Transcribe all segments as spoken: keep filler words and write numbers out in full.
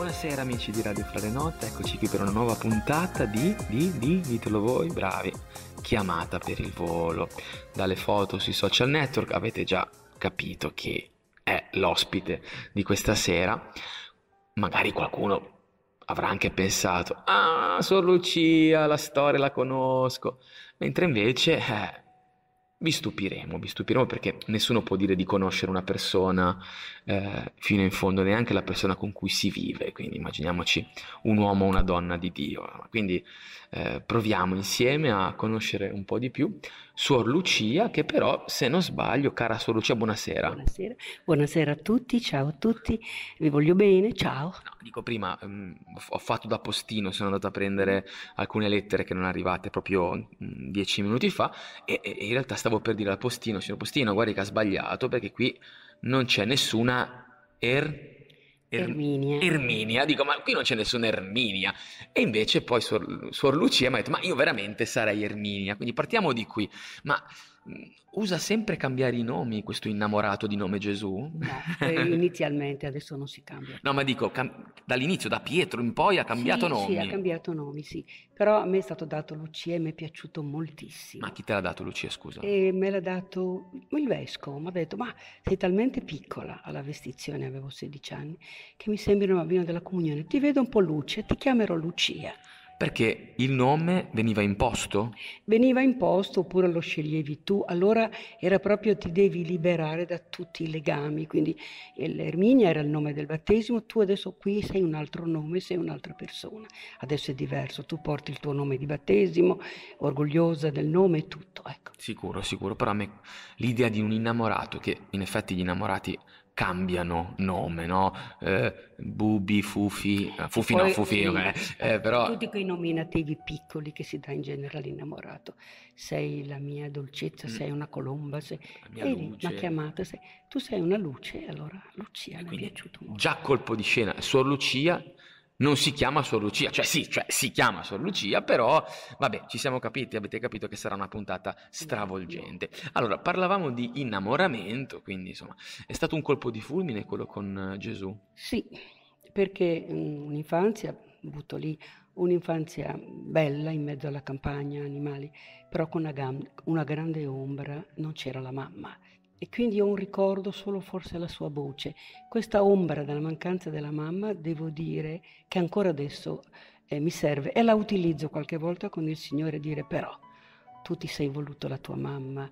Buonasera amici di Radio Fra le Note, eccoci qui per una nuova puntata di, di, di, ditelo voi, bravi, chiamata per il volo. Dalle foto sui social network avete già capito chi è l'ospite di questa sera. Magari qualcuno avrà anche pensato, ah, Sor Lucia, la storia la conosco, mentre invece... Eh, Vi stupiremo, vi stupiremo perché nessuno può dire di conoscere una persona eh, fino in fondo, neanche la persona con cui si vive, quindi immaginiamoci un uomo o una donna di Dio. Quindi eh, proviamo insieme a conoscere un po' di più Suor Lucia, che però, se non sbaglio, cara Suor Lucia, buonasera. Buonasera, buonasera a tutti, ciao a tutti, vi voglio bene, ciao. No, dico prima, ehm, ho fatto da postino, sono andato a prendere alcune lettere che non arrivate proprio mh, dieci minuti fa e, e in realtà stavo per dire al postino, signor postino, guardi che ha sbagliato perché qui non c'è nessuna er... Er- Erminia. Erminia, dico ma qui non c'è nessuna Erminia e invece poi Suor, Suor Lucia mi ha detto ma io veramente sarei Erminia, quindi partiamo di qui, ma mh, usa sempre cambiare i nomi questo innamorato di nome Gesù? No, eh, inizialmente, adesso non si cambia. No, ma dico, cam- dall'inizio, da Pietro in poi ha cambiato Sì, nomi. sì, ha cambiato nomi, sì, però a me è stato dato Lucia e mi è piaciuto moltissimo. Ma chi te l'ha dato, Lucia, scusa? E me l'ha dato il vescovo, mi ha detto, ma sei talmente piccola, alla vestizione avevo sedici anni, che mi sembri una bambina della comunione, ti vedo un po' luce, ti chiamerò Lucia. Perché il nome veniva imposto? Veniva imposto oppure lo sceglievi tu, allora era proprio ti devi liberare da tutti i legami, quindi l'Erminia era il nome del battesimo, tu adesso qui sei un altro nome, sei un'altra persona, adesso è diverso, tu porti il tuo nome di battesimo, orgogliosa del nome e tutto, ecco. Sicuro, sicuro, però a me l'idea di un innamorato, che in effetti gli innamorati cambiano nome, no? Eh, Bubi, Fufi, eh, Fufi no, Poi, Fufi, sì, ok, eh, però... tutti quei nominativi piccoli che si dà in genere all'innamorato, sei la mia dolcezza, Mm. sei una colomba, sei... La mia Vedi, luce. una chiamata, sei... tu sei una luce, allora Lucia mi è Quindi, piaciuto molto. già colpo di scena, Suor Lucia non si chiama Suor Lucia, cioè sì, cioè si chiama Suor Lucia, però vabbè, ci siamo capiti, avete capito che sarà una puntata stravolgente. Allora, parlavamo di innamoramento, quindi insomma, è stato un colpo di fulmine quello con eh, Gesù. Sì, perché mm, un'infanzia, butto lì, un'infanzia bella in mezzo alla campagna, animali, però con una, gam- una grande ombra, non c'era la mamma. E quindi ho un ricordo solo forse la sua voce. Questa ombra della mancanza della mamma, devo dire che ancora adesso eh, mi serve e la utilizzo qualche volta con il Signore dire però tu ti sei voluto la tua mamma,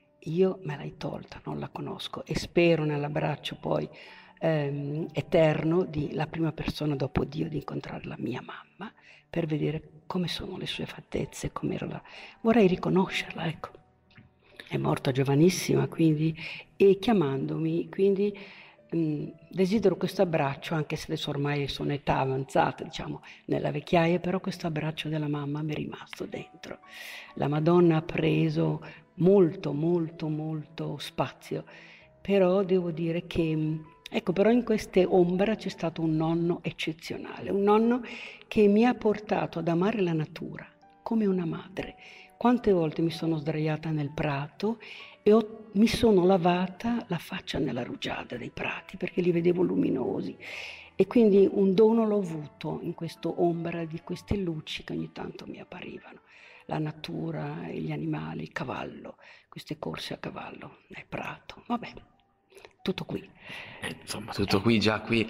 io me l'hai tolta, non la conosco e spero nell'abbraccio poi ehm, eterno di la prima persona dopo Dio di incontrare la mia mamma per vedere come sono le sue fattezze, com'era la... vorrei riconoscerla, ecco. È morta giovanissima, quindi, e chiamandomi, quindi mh, desidero questo abbraccio, anche se adesso ormai sono età avanzata, diciamo, nella vecchiaia, però questo abbraccio della mamma mi è rimasto dentro. La Madonna ha preso molto, molto, molto spazio, però devo dire che, mh, ecco, però in queste ombra c'è stato un nonno eccezionale, un nonno che mi ha portato ad amare la natura come una madre. Quante volte mi sono sdraiata nel prato e ho, mi sono lavata la faccia nella rugiada dei prati perché li vedevo luminosi e quindi un dono l'ho avuto in questo ombra di queste luci che ogni tanto mi apparivano. La natura, gli animali, il cavallo, queste corse a cavallo nel prato. Vabbè, tutto qui. Eh, insomma, tutto qui, già qui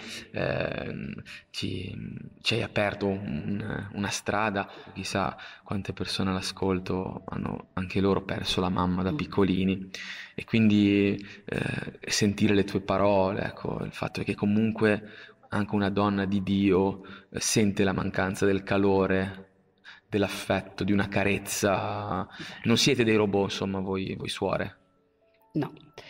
ehm, ci, ci hai aperto un- una strada, chissà quante persone all'ascolto hanno anche loro perso la mamma da piccolini e quindi eh, sentire le tue parole, ecco, il fatto che comunque anche una donna di Dio eh, sente la mancanza del calore, dell'affetto, di una carezza. Non siete dei robot, insomma, voi, voi suore. No,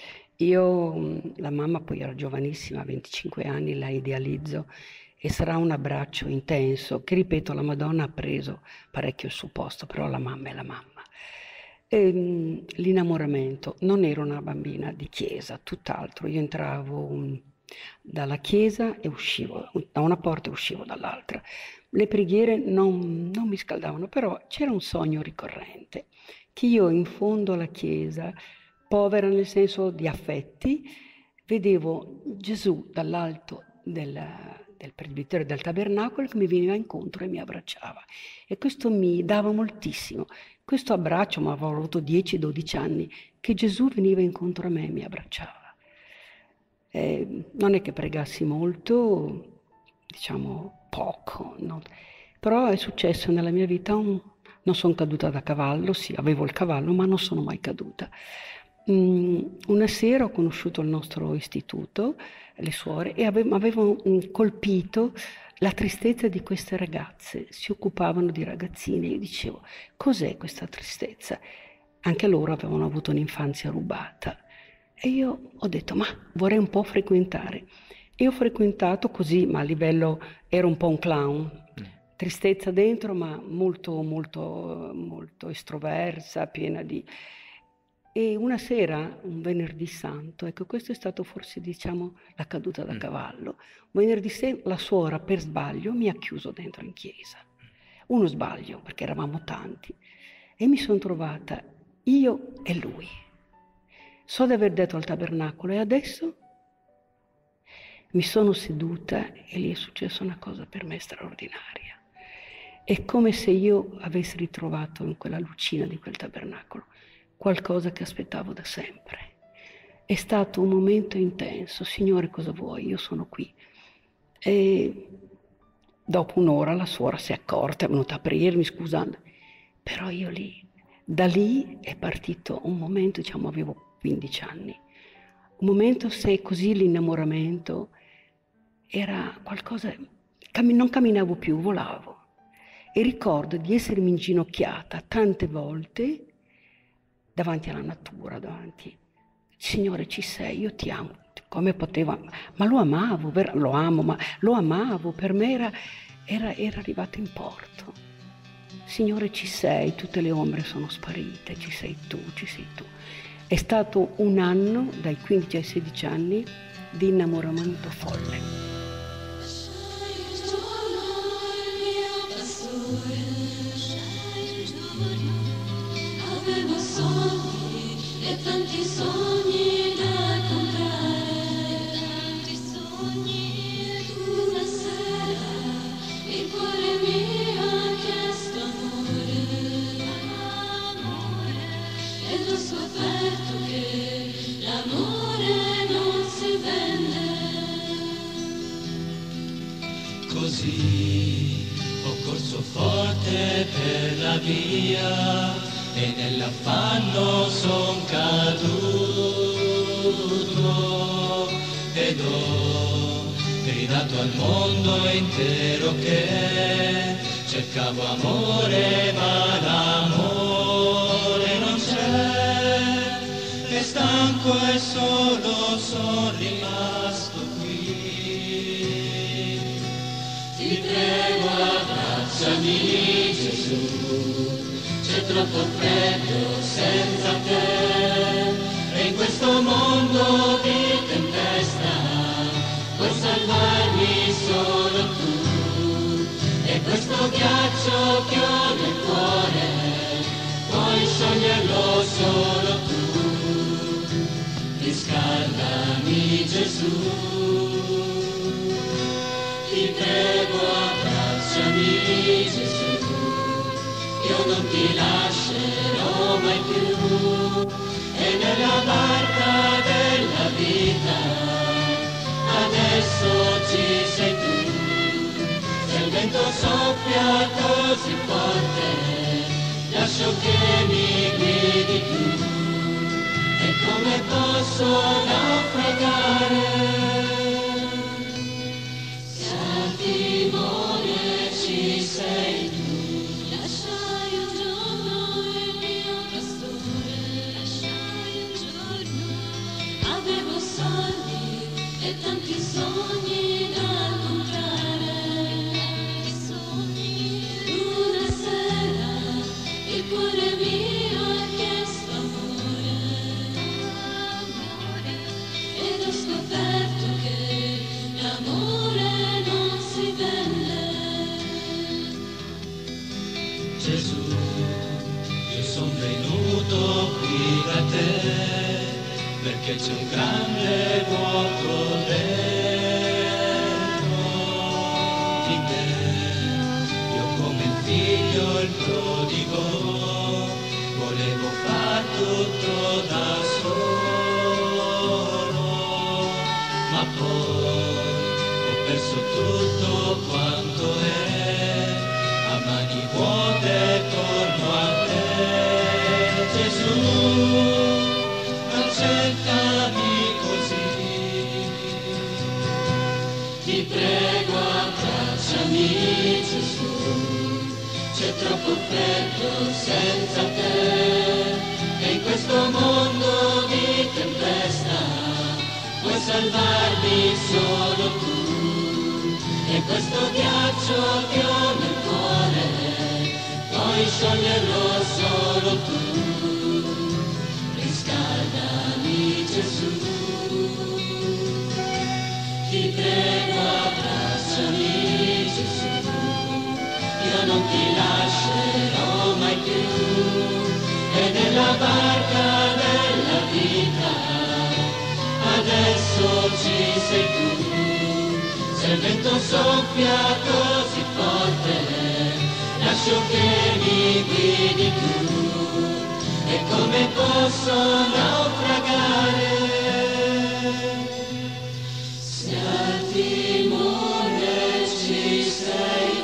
io mh, la mamma poi era giovanissima, venticinque anni, la idealizzo e sarà un abbraccio intenso che, ripeto, la Madonna ha preso parecchio il suo posto, però la mamma è la mamma. E, mh, l'innamoramento, non ero una bambina di chiesa, tutt'altro, io entravo mh, dalla chiesa e uscivo da una porta e uscivo dall'altra. Le preghiere non, non mi scaldavano, però c'era un sogno ricorrente, che io in fondo alla chiesa, povera nel senso di affetti, vedevo Gesù dall'alto del, del presbiterio del tabernacolo che mi veniva incontro e mi abbracciava. E questo mi dava moltissimo. Questo abbraccio, ma avevo avuto dieci dodici anni, che Gesù veniva incontro a me e mi abbracciava. Eh, non è che pregassi molto, diciamo poco, no? Però è successo nella mia vita, un... non sono caduta da cavallo, sì, avevo il cavallo, ma non sono mai caduta. Mm, una sera ho conosciuto il nostro istituto, le suore, e avevano avevo colpito la tristezza di queste ragazze. Si occupavano di ragazzine. Io dicevo, cos'è questa tristezza? Anche loro avevano avuto un'infanzia rubata. E io ho detto, ma vorrei un po' frequentare. E ho frequentato così, ma a livello, ero un po' un clown. Tristezza dentro, ma molto, molto, molto estroversa, piena di... E una sera, un venerdì santo, ecco, questo è stato forse, diciamo, la caduta da cavallo. Un venerdì sera la suora, per sbaglio, mi ha chiuso dentro in chiesa. Uno sbaglio, perché eravamo tanti. E mi sono trovata io e lui. So di aver detto al tabernacolo, e adesso? Mi sono seduta e lì è successa una cosa per me straordinaria. È come se io avessi ritrovato in quella lucina di quel tabernacolo qualcosa che aspettavo da sempre. È stato un momento intenso. Signore, cosa vuoi? Io sono qui. E dopo un'ora la suora si è accorta, è venuta a aprirmi scusando. Però io lì, da lì è partito un momento, diciamo avevo quindici anni, un momento, se così l'innamoramento era qualcosa, non camminavo più, volavo. E ricordo di essermi inginocchiata tante volte davanti alla natura, davanti, Signore ci sei, io ti amo, come poteva, ma lo amavo, lo amo, ma lo amavo, per me era, era, era arrivato in porto. Signore ci sei, tutte le ombre sono sparite, ci sei tu, ci sei tu. È stato un anno, dai quindici ai sedici anni, di innamoramento folle. Avevo sogni e tanti sogni da comprare, tanti sogni ed una sera il cuore mio ha chiesto amore, amore, ed ho scoperto che l'amore non si vende. Così ho corso forte per la via e nell'affanno son caduto ed ho gridato al mondo intero che cercavo amore ma l'amore non c'è e stanco e solo son rimasto qui. Ti prego abbracciami Gesù, c'è troppo freddo senza te e in questo mondo di tempesta puoi salvarmi solo tu e questo ghiaccio che ho nel cuore puoi scioglierlo solo tu. Riscaldami Gesù, ti prego abbracciami Gesù, io non ti lascerò mai più e nella barca della vita adesso ci sei tu. Se il vento soffia così forte lascio che mi guidi tu e come posso naufragare se al timore ci sei tu. E tanti sogni da comprare, tanti sogni. Una sera il cuore mio ha chiesto amore, amore, ed ho scoperto che l'amore non si vende. Gesù, io son venuto qui da te perché c'è un grande vuoto dentro verso tutto quanto è, a mani vuote torno a te, Gesù, accettami così, ti prego abbracciami Gesù, c'è troppo freddo senza te, e in questo mondo di tempesta puoi salvarmi solo tu, e questo ghiaccio che ho nel cuore puoi scioglierlo solo tu, riscaldami Gesù, ti prego abbracciami Gesù, io non ti lascerò mai più, e nella barca della vita adesso ci sei tu, se il vento soffia così forte lascio che mi guidi tu, e come posso naufragare se al timone ci sei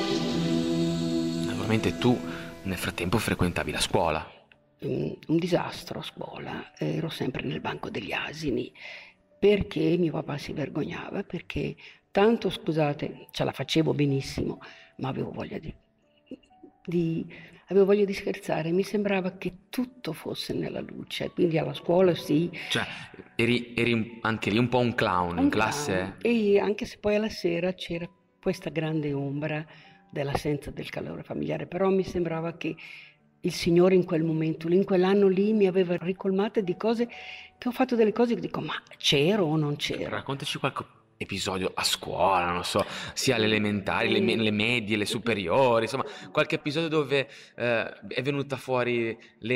tu. Naturalmente tu nel frattempo frequentavi la scuola. Un, un disastro a scuola, ero sempre nel banco degli asini, perché mio papà si vergognava, perché tanto, scusate, ce la facevo benissimo, ma avevo voglia di, di, avevo voglia di scherzare, mi sembrava che tutto fosse nella luce, quindi alla scuola sì. Cioè, eri, eri anche lì un po' un clown un in classe? clown. E anche se poi alla sera c'era questa grande ombra dell'assenza del calore familiare, però mi sembrava che il Signore in quel momento, in quell'anno lì, mi aveva ricolmata di cose, che ho fatto delle cose che dico, ma c'ero o non c'ero? Raccontaci qualche episodio a scuola, non so, sia alle elementari, le, me- le medie, le superiori, insomma, qualche episodio dove eh, è venuta fuori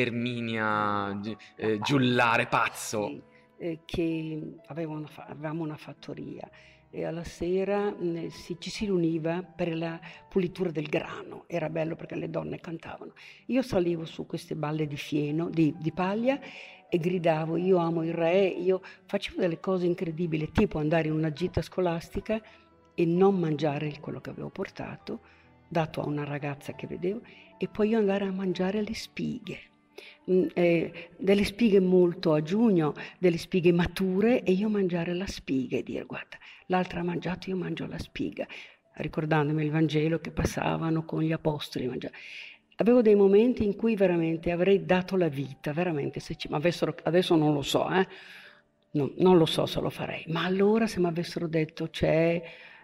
l'Erminia eh, giullare pazzo. Sì, eh, che avevano fa- avevamo una fattoria e alla sera mh, si- ci si riuniva per la pulitura del grano, era bello perché le donne cantavano. Io salivo su queste balle di fieno, di, di paglia, e gridavo io amo il re, io facevo delle cose incredibili, tipo andare in una gita scolastica e non mangiare quello che avevo portato, dato a una ragazza che vedevo, e poi io andare a mangiare le spighe. Mm, eh, delle spighe molto a giugno, delle spighe mature, e io mangiare la spiga e dire guarda, l'altra ha mangiato, io mangio la spiga, ricordandomi il Vangelo che passavano con gli apostoli. Mangia... Avevo dei momenti in cui veramente avrei dato la vita, veramente, se ci... ma avessero... adesso non lo so, eh? no, non lo so se lo farei, ma allora se mi avessero detto c'è...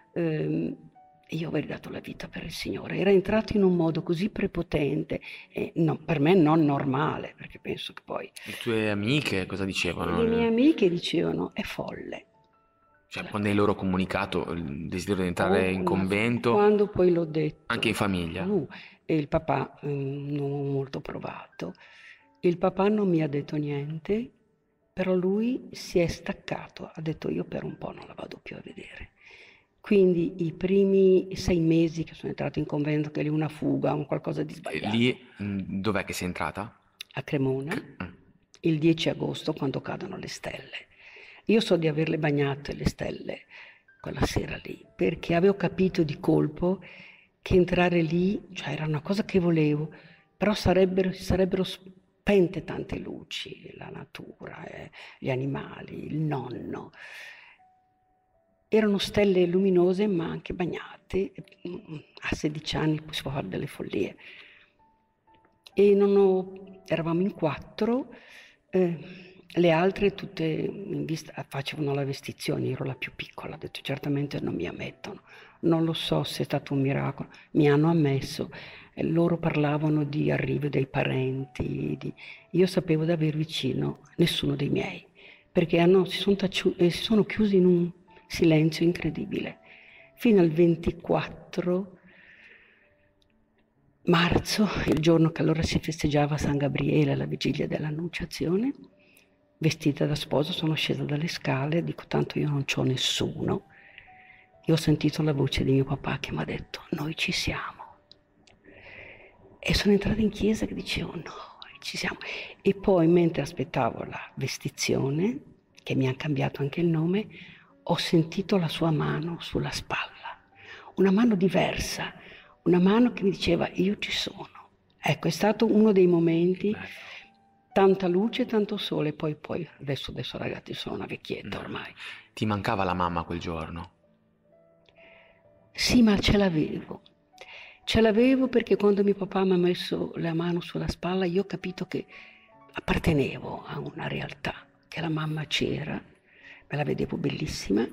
Ehm, io avrei dato la vita per il Signore, era entrato in un modo così prepotente, e no, per me non normale, perché penso che poi... Le tue amiche cosa dicevano? Le mie amiche dicevano è folle. Cioè, quando hai loro comunicato il desiderio di entrare in Oh, convento, quando poi l'ho detto, anche in famiglia? uh, e il papà mm, non ho molto provato. Il papà non mi ha detto niente, però lui si è staccato, ha detto io per un po' non la vado più a vedere. Quindi i primi sei mesi che sono entrato in convento, che è lì una fuga, un qualcosa di E sbagliato, lì mh, dov'è che sei entrata? a Cremona, Mm. il dieci agosto, quando cadono le stelle. Io so di averle bagnate le stelle quella sera lì, perché avevo capito di colpo che entrare lì, cioè era una cosa che volevo, però sarebbero, si sarebbero spente tante luci, la natura, eh, gli animali, il nonno. Erano stelle luminose ma anche bagnate, a sedici anni si può fare delle follie. E non ho, eravamo in quattro, eh, le altre tutte in vista, facevano la vestizione, ero la più piccola, ho detto certamente non mi ammettono, non lo so se è stato un miracolo, mi hanno ammesso, e loro parlavano di arrivo dei parenti, di... io sapevo di aver vicino nessuno dei miei, perché hanno, si, sono taci... eh, si sono chiusi in un silenzio incredibile, fino al ventiquattro marzo, il giorno che allora si festeggiava San Gabriele, la vigilia dell'Annunciazione. Vestita da sposa sono scesa dalle scale, dico tanto io non c'ho nessuno, e ho sentito la voce di mio papà che mi ha detto noi ci siamo, e sono entrata in chiesa che dicevo no, ci siamo, e poi mentre aspettavo la vestizione, che mi ha cambiato anche il nome, ho sentito la sua mano sulla spalla. una mano diversa, una mano che mi diceva io ci sono. Ecco, è stato uno dei momenti, tanta luce, tanto sole, poi, poi adesso, adesso ragazzi sono una vecchietta ormai. Ti mancava la mamma quel giorno? Sì, ma ce l'avevo. Ce l'avevo perché quando mio papà mi ha messo la mano sulla spalla io ho capito che appartenevo a una realtà, che la mamma c'era, me la vedevo bellissima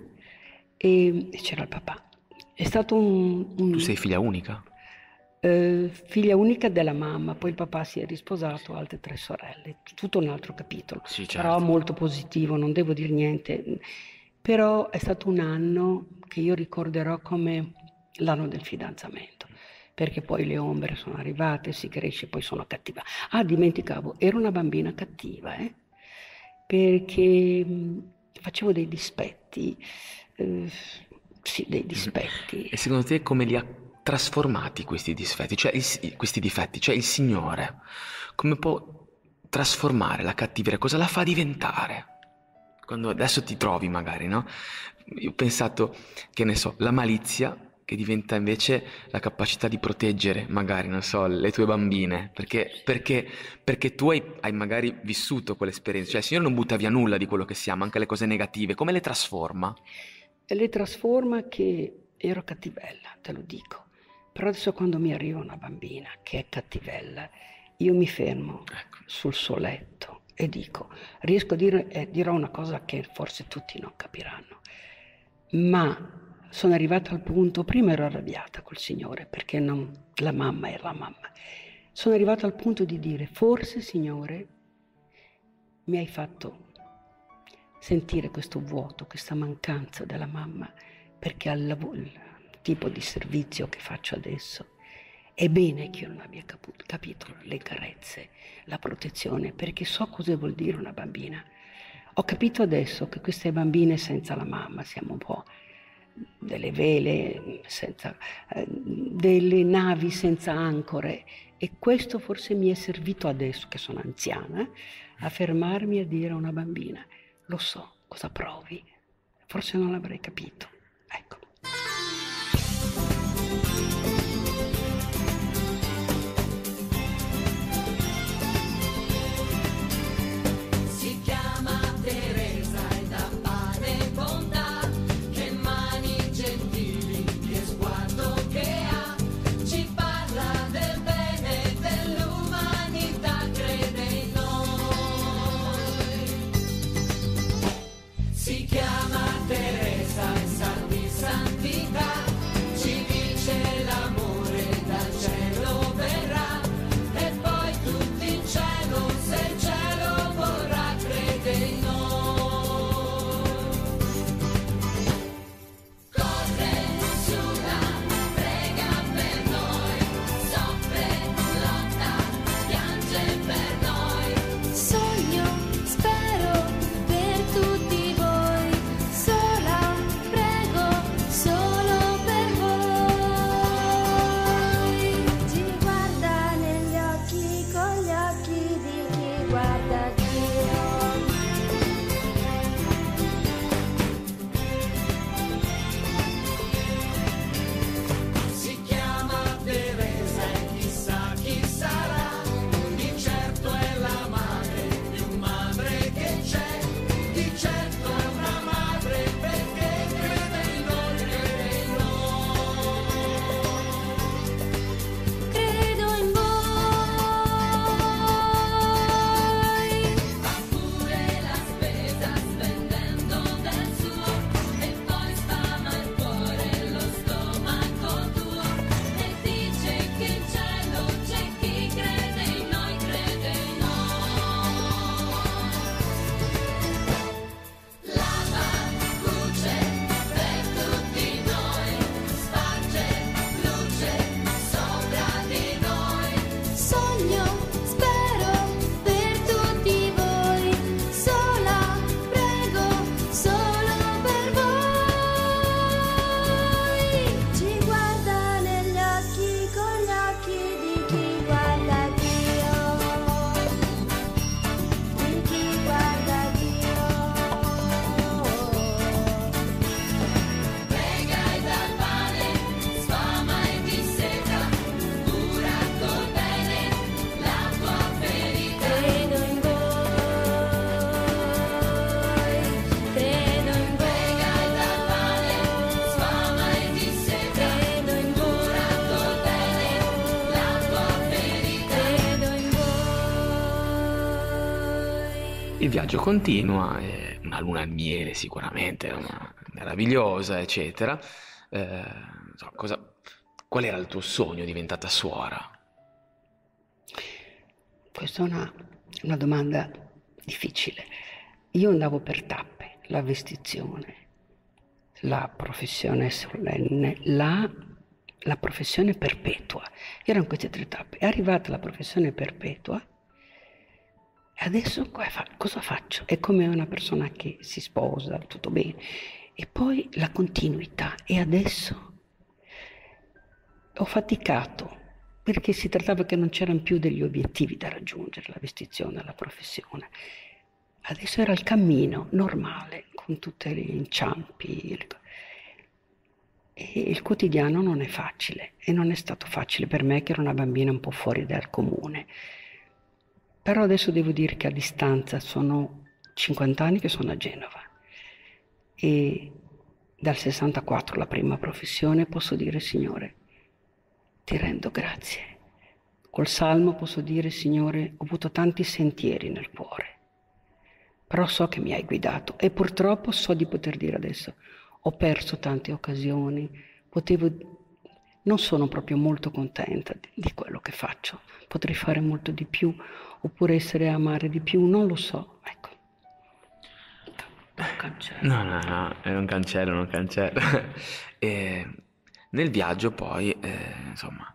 e c'era il papà. È stato un... un Tu sei figlia unica? Eh, figlia unica della mamma, poi il papà si è risposato, altre tre sorelle, tutto un altro capitolo, Sì, certo. Però molto positivo, non devo dire niente. Però è stato un anno che io ricorderò come l'anno del fidanzamento, perché poi le ombre sono arrivate, si cresce, poi sono cattiva. Ah, dimenticavo, ero una bambina cattiva, eh? Perché mh, facevo dei dispetti, eh, sì, dei dispetti. E secondo te come li ha trasformati questi difetti? Cioè il, questi difetti, cioè il Signore, come può trasformare la cattiveria? Cosa la fa diventare? Quando adesso ti trovi magari, no? Io ho pensato, che ne so, la malizia che diventa invece la capacità di proteggere magari, non so, le tue bambine, perché, perché, perché tu hai, hai magari vissuto quell'esperienza, cioè il Signore non butta via nulla di quello che siamo, anche le cose negative, come le trasforma? E le trasforma che ero cattivella, te lo dico, però adesso quando mi arriva una bambina che è cattivella, io mi fermo Ecco. sul suo letto e dico, riesco a dire, eh, dirò una cosa che forse tutti non capiranno, ma sono arrivata al punto, prima ero arrabbiata col Signore perché non, la mamma è la mamma, sono arrivata al punto di dire, forse Signore mi hai fatto sentire questo vuoto, questa mancanza della mamma, perché al lavoro, il tipo di servizio che faccio adesso, è bene che io non abbia capito, capito le carezze, la protezione, perché so cosa vuol dire una bambina. Ho capito adesso che queste bambine senza la mamma siamo un po' delle vele, senza, eh, delle navi senza ancore, e questo forse mi è servito adesso che sono anziana a fermarmi a dire a una bambina, lo so cosa provi, forse non l'avrei capito, ecco. Si chiama Teresa ed ha pane e bontà, che mani gentili, che sguardo che ha, ci parla del bene dell'umanità, crede in noi. Si chiama Teresa e sarà il viaggio continua, eh, una luna di miele sicuramente, una- meravigliosa, eccetera. Eh, insomma, cosa, qual era il tuo sogno diventata suora? Questa è una, una domanda difficile. Io andavo per tappe, la vestizione, la professione solenne, la, la professione perpetua. Erano queste tre tappe. È arrivata la professione perpetua e adesso qua fa- cosa faccio? È come una persona che si sposa, tutto bene. E poi la continuità. E adesso ho faticato perché si trattava che non c'erano più degli obiettivi da raggiungere, la vestizione, la professione. Adesso era il cammino normale, con tutti gli inciampi. le co- E il quotidiano non è facile, e non è stato facile per me che ero una bambina un po' fuori dal comune. Però adesso devo dire che a distanza sono cinquanta anni che sono a Genova e dal sessantaquattro la prima professione posso dire Signore, ti rendo grazie. Col salmo posso dire Signore, ho avuto tanti sentieri nel cuore, però so che mi hai guidato e purtroppo so di poter dire adesso, ho perso tante occasioni, potevo, non sono proprio molto contenta di, di quello che faccio, potrei fare molto di più, oppure essere amare di più, non lo so, ecco. Non cancello. No, no, no, è un cancello, non cancello. E nel viaggio poi, eh, insomma,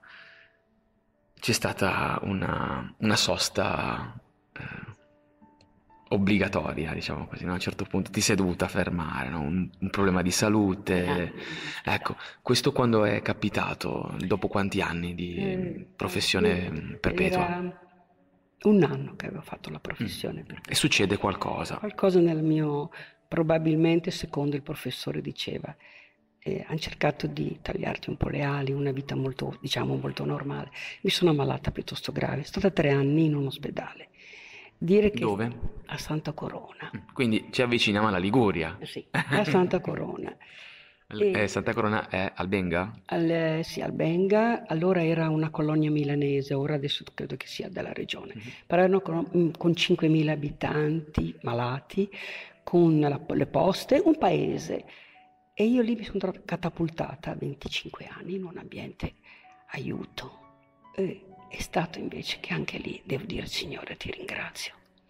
c'è stata una, una sosta eh, obbligatoria, diciamo così, no? A un certo punto ti sei dovuta fermare, no? Un, un problema di salute. Ecco, questo quando è capitato? Dopo quanti anni di Eh, professione eh, perpetua? Era un anno che avevo fatto la professione perpetua. E succede qualcosa? Qualcosa nel mio, probabilmente secondo il professore diceva, eh, hanno cercato di tagliarti un po' le ali, una vita molto, diciamo, molto normale. Mi sono ammalata piuttosto grave, sono stata tre anni in un ospedale. Dire che Dove? a Santa Corona, Quindi ci avviciniamo alla Liguria. sì, a Santa Corona. Eh, E- Santa Corona è Albenga? Al, sì, Albenga, allora era una colonia milanese, ora adesso credo che sia della regione, però erano con, mm, con cinquemila abitanti malati, con la- le poste, un paese. E io lì mi sono trovata catapultata a venticinque anni in un ambiente aiuto. E è stato invece che anche lì, devo dire, Signore, ti ringrazio.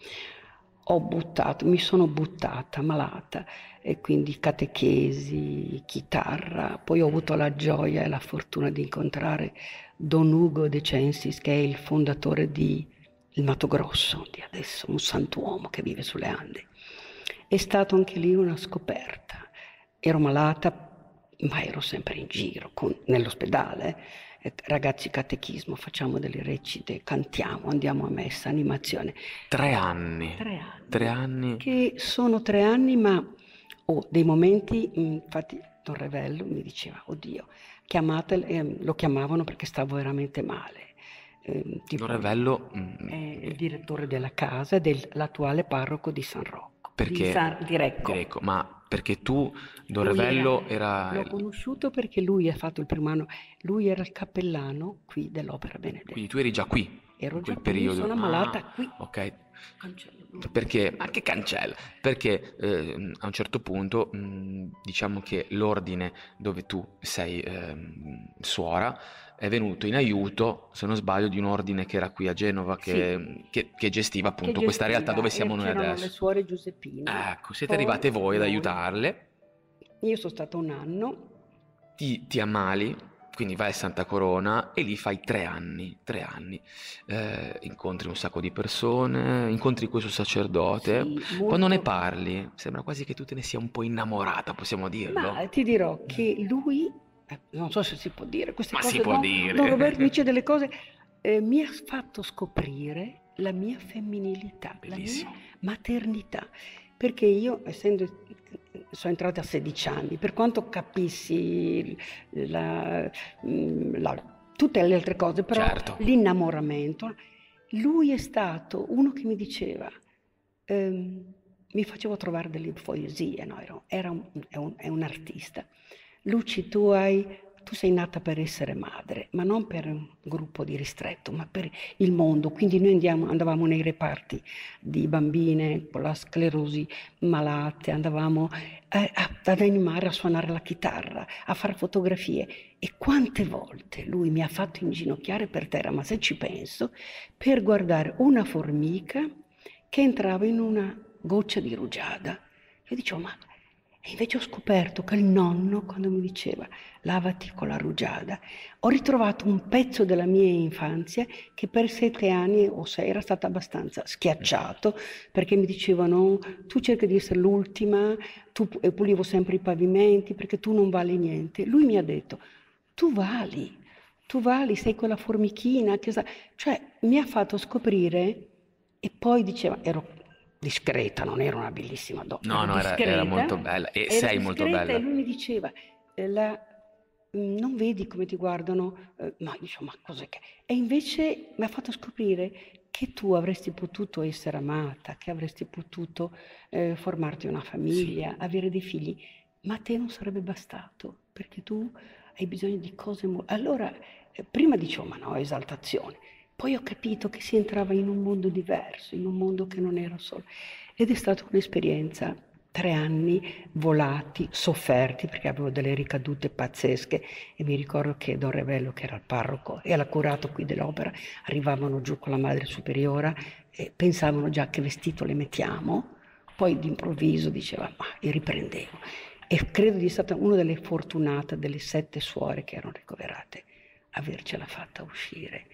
Ho buttato, mi sono buttata malata e quindi catechesi, chitarra, poi ho avuto la gioia e la fortuna di incontrare Don Ugo De Censis, che è il fondatore di Il Mato Grosso, di adesso un santuomo che vive sulle Ande. È stato anche lì una scoperta. Ero malata, ma ero sempre in giro, con- nell'ospedale. Eh, Ragazzi, catechismo, facciamo delle recite, cantiamo, andiamo a messa, animazione. Tre anni. Tre anni. Tre anni. Che sono tre anni, ma ho dei momenti, mh, infatti Don Revello mi diceva, oddio, chiamatelo, e lo chiamavano perché stavo veramente male. Ehm, tipo, Don Revello, mm, è il direttore della casa dell'attuale parroco di San Rocco, perché di, San, di Recco. Greco, ma perché tu, Don Lui Revello, era- era... L'ho conosciuto perché lui ha fatto il primo anno, lui era il cappellano qui dell'Opera Benedetta. Quindi tu eri già qui, Ero in già quel qui, periodo. sono ammalata Ah, qui. ok. Cancello. Perché, ma che cancella? Perché eh, a un certo punto, mh, diciamo che l'ordine dove tu sei ehm, suora è venuto in aiuto, se non sbaglio, di un ordine che era qui a Genova, che, che- che gestiva appunto Che questa realtà dove gestiva, siamo e noi c'erano adesso. le suore Giuseppine. Ecco, siete Poi arrivate voi ad noi. aiutarle, Io sono stata un anno, ti, ti ammali, quindi vai a Santa Corona e lì fai tre anni, tre anni. Eh, incontri un sacco di persone, incontri questo sacerdote. sì, molto- Quando ne parli, sembra quasi che tu te ne sia un po' innamorata, possiamo dirlo? ma ti dirò che lui, eh, non so se si può dire queste Ma cose, si può no? dire. Don Roberto dice delle cose, eh, mi ha fatto scoprire la mia femminilità, Bellissimo. la mia maternità, perché io, essendo, sono entrata a sedici anni, per quanto capissi la- mm, la- tutte le altre cose, però Certo. l'innamoramento, lui è stato uno che mi diceva, ehm, mi facevo trovare delle poesie, no? Era, era un, è, un, è un artista. Luci, tu hai tu sei nata per essere madre, ma non per un gruppo di ristretto, ma per il mondo. Quindi noi andiamo, andavamo nei reparti di bambine con la sclerosi malate, andavamo a, a, ad animare a suonare la chitarra, a fare fotografie. E quante volte lui mi ha fatto inginocchiare per terra, ma se ci penso, per guardare una formica che entrava in una goccia di rugiada. Io dicevo, ma... E invece ho scoperto che il nonno, quando mi diceva lavati con la rugiada, ho ritrovato un pezzo della mia infanzia che per sette anni o sei era stato abbastanza schiacciato, perché mi dicevano tu cerchi di essere l'ultima, tu pulivo sempre i pavimenti perché tu non vali niente. Lui mi ha detto tu vali, tu vali, sei quella formichina, che sa... cioè mi ha fatto scoprire. E poi diceva, ero discreta, non era una bellissima donna. No, no, era, era molto bella e sei molto bella. E lui mi diceva, eh, la, non vedi come ti guardano, eh, ma dicevo, ma cos'è che... E invece mi ha fatto scoprire che tu avresti potuto essere amata, che avresti potuto eh, formarti una famiglia, sì, avere dei figli, ma a te non sarebbe bastato, perché tu hai bisogno di cose... Mo- allora, eh, prima dicevo, ma no, esaltazione. Poi ho capito che si entrava in un mondo diverso, in un mondo che non era solo. Ed è stata un'esperienza, tre anni volati, sofferti, perché avevo delle ricadute pazzesche. E mi ricordo che Don Revello, che era il parroco e l'ha curato qui dell'opera, arrivavano giù con la Madre Superiora e pensavano già che vestito le mettiamo. Poi d'improvviso diceva, ma e riprendevo. E credo di essere stata una delle fortunate delle sette suore che erano ricoverate, avercela fatta uscire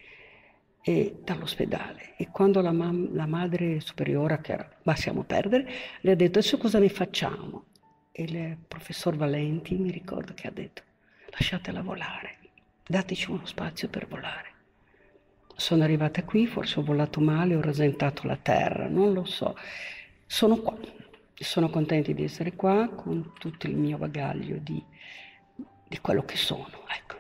e dall'ospedale. E quando la, mam- la madre superiora, che era lasciamo perdere, le ha detto adesso cosa ne facciamo? E il professor Valenti mi ricordo che ha detto lasciatela volare, dateci uno spazio per volare. Sono arrivata qui, forse ho volato male, ho rasentato la terra, non lo so. Sono qua, sono contenta di essere qua con tutto il mio bagaglio di, di quello che sono, ecco.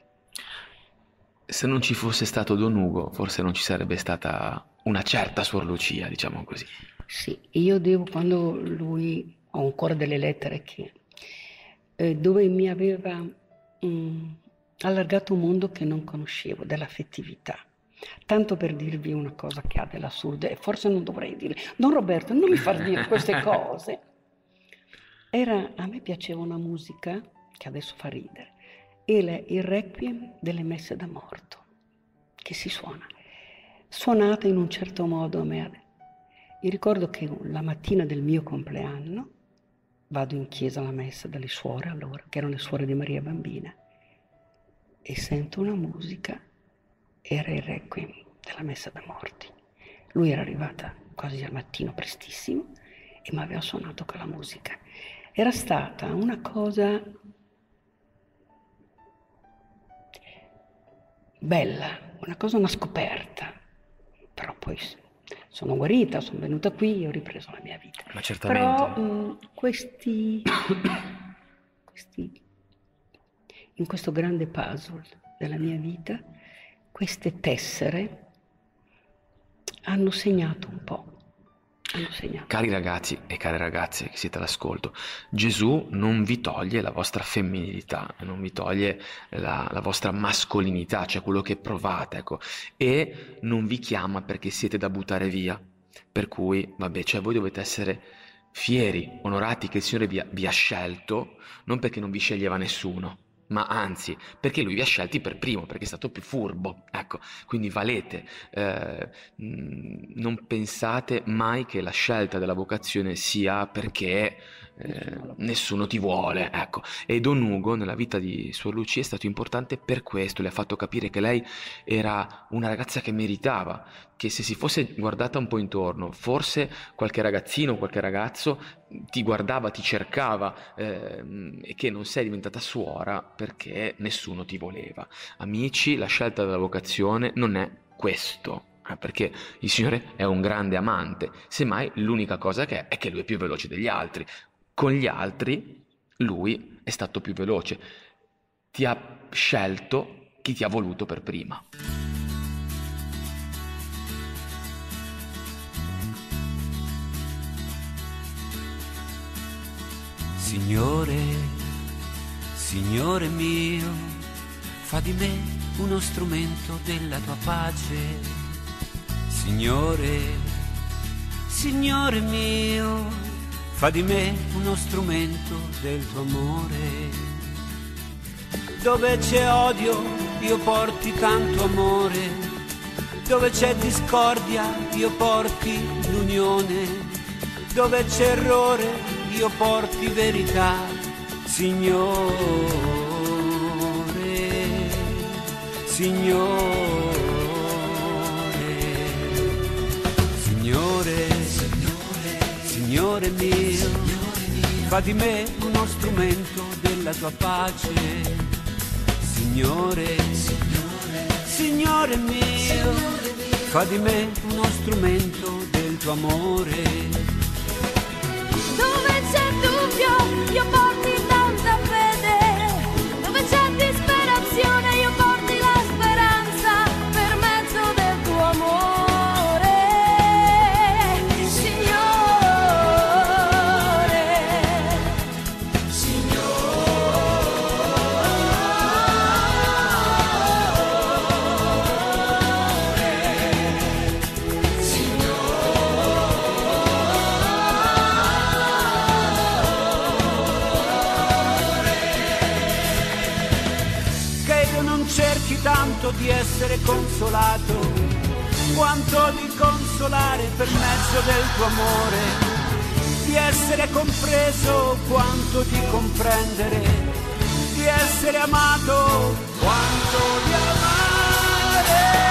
Se non ci fosse stato Don Ugo, forse non ci sarebbe stata una certa Suor Lucia, diciamo così. Sì, io devo, quando lui, ho ancora delle lettere che, eh, dove mi aveva mh, allargato un mondo che non conoscevo, dell'affettività. Tanto per dirvi una cosa che ha dell'assurdo, e forse non dovrei dire, Don Roberto, non mi far dire queste cose. Era, a me piaceva una musica, che adesso fa ridere, e il requiem delle messe da morto, che si suona, suonata in un certo modo a me. Io ricordo che la mattina del mio compleanno vado in chiesa alla messa dalle suore allora, che erano le suore di Maria Bambina, e sento una musica, era il requiem della messa da morti. Lui era arrivata quasi al mattino prestissimo e mi aveva suonato quella musica. Era stata una cosa bella, una cosa, una scoperta, però poi sono guarita, sono venuta qui e ho ripreso la mia vita. Ma certamente. Però mh, questi, questi, in questo grande puzzle della mia vita, queste tessere hanno segnato un po'. Cari ragazzi e care ragazze che siete all'ascolto, Gesù non vi toglie la vostra femminilità, non vi toglie la, la vostra mascolinità, cioè quello che provate, ecco, e non vi chiama perché siete da buttare via. Per cui, vabbè, cioè voi dovete essere fieri, onorati che il Signore vi ha, vi ha scelto, non perché non vi sceglieva nessuno, ma anzi perché lui vi ha scelti per primo, perché è stato più furbo, ecco, quindi valete, eh, non pensate mai che la scelta della vocazione sia perché eh, nessuno ti vuole, ecco. E Don Ugo nella vita di Suor Lucia è stato importante per questo, le ha fatto capire che lei era una ragazza che meritava, che se si fosse guardata un po' intorno, forse qualche ragazzino, qualche ragazzo ti guardava, ti cercava, eh, e che non sei diventata suora perché nessuno ti voleva. Amici, la scelta della vocazione non è questo, eh, perché il Signore è un grande amante, semmai l'unica cosa che è è che lui è più veloce degli altri. Con gli altri lui è stato più veloce, ti ha scelto chi ti ha voluto per prima. Signore, Signore mio, fa di me uno strumento della tua pace. Signore, Signore mio, fa di me uno strumento del tuo amore. Dove c'è odio io porti tanto amore, dove c'è discordia io porti l'unione, dove c'è errore io porti verità. Signore, Signore, Signore, Signore mio, fa di me uno strumento della tua pace. Signore, Signore mio, fa di me uno strumento del tuo amore. Dove c'è dubbio io porti tanta fede, dove c'è disperazione io porti la speranza per mezzo del tuo amore. Signore, cerchi tanto di essere consolato, quanto di consolare per mezzo del tuo amore, di essere compreso, quanto di comprendere, di essere amato, quanto di amare.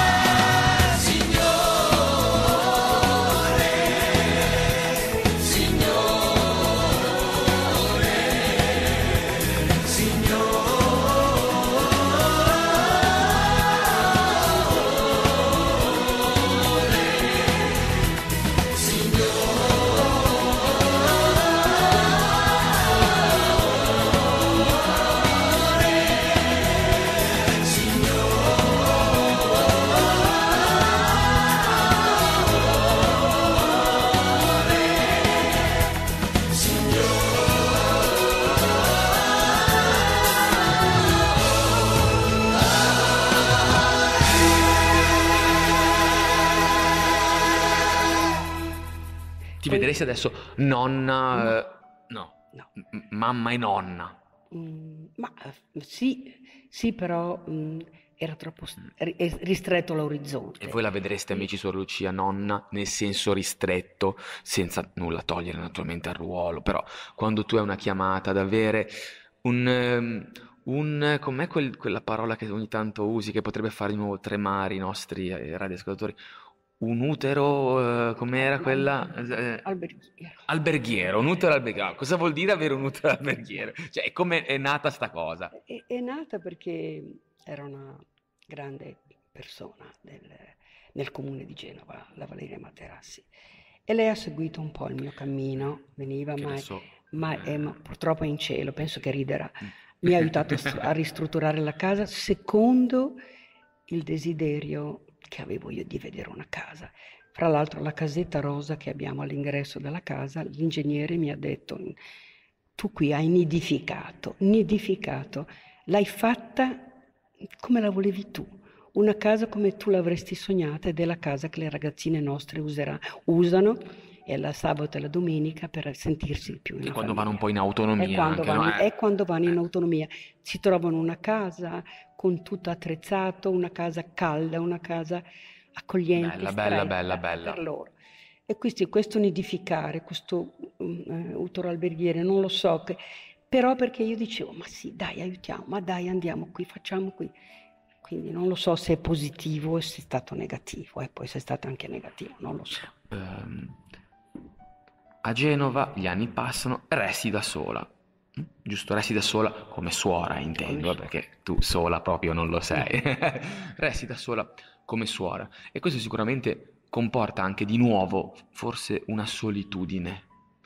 Ti vedresti adesso nonna, eh, no, No. m- mamma e nonna. Mm, ma eh, sì, sì, però mm, era troppo s- ri- eh, ristretto l'orizzonte. E voi la vedreste, amici, Suor Lucia, nonna, nel senso ristretto, senza nulla togliere naturalmente al ruolo, però quando tu hai una chiamata ad avere un, ehm, un com'è quel- quella parola che ogni tanto usi, che potrebbe fare di nuovo tremare i nostri eh, radioascoltatori, un utero, eh, com'era quella? Eh, Alberghiero. alberghiero, un utero alberghiero. Cosa vuol dire avere un utero alberghiero? Cioè, come è nata sta cosa? È, è nata perché era una grande persona del- nel comune di Genova, la Valeria Materassi, e lei ha seguito un po' il mio cammino, veniva, Che ma, adesso, ma è- eh, ma purtroppo è in cielo, penso che riderà. mm. Mi ha aiutato a stru- a ristrutturare la casa secondo il desiderio che avevo io di vedere una casa. Fra l'altro la casetta rosa che abbiamo all'ingresso della casa, l'ingegnere mi ha detto: tu qui hai nidificato, nidificato, l'hai fatta come la volevi tu, una casa come tu l'avresti sognata, ed è la casa che le ragazzine nostre userà, usano e la sabato e la domenica per sentirsi più in Che una quando vanno un famiglia. po' in autonomia E quando, anche, no? vanno, Eh, e quando vanno in eh. autonomia si trovano una casa con tutto attrezzato, una casa calda, una casa accogliente, Bella, bella, stretta bella, bella. per loro. E questi, questo nidificare, questo um, eh, utero alberghiere, non lo so, che- però perché io dicevo, ma sì, dai, aiutiamo, ma dai, andiamo qui, facciamo qui. Quindi non lo so se è positivo o se è stato negativo, e poi se è stato anche negativo, non lo so. Ehm, a Genova gli anni passano, resti da sola. Mm? Giusto, resti da sola come suora, intendo, Come eh, perché tu sola proprio non lo sei. Resti da sola come suora. E questo sicuramente comporta anche di nuovo forse una solitudine.